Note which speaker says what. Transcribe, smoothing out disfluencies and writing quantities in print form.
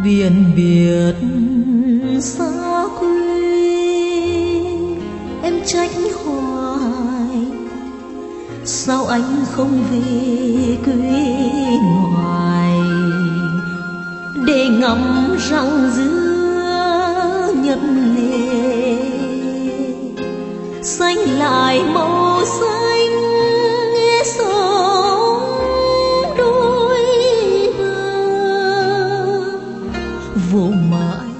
Speaker 1: biển biệt xa quê, em trách hoài sao anh không về quê ngoài, để ngắm răng dưa nhật lệ xanh lại màu xanh nghe sóng đôi bờ vô mãi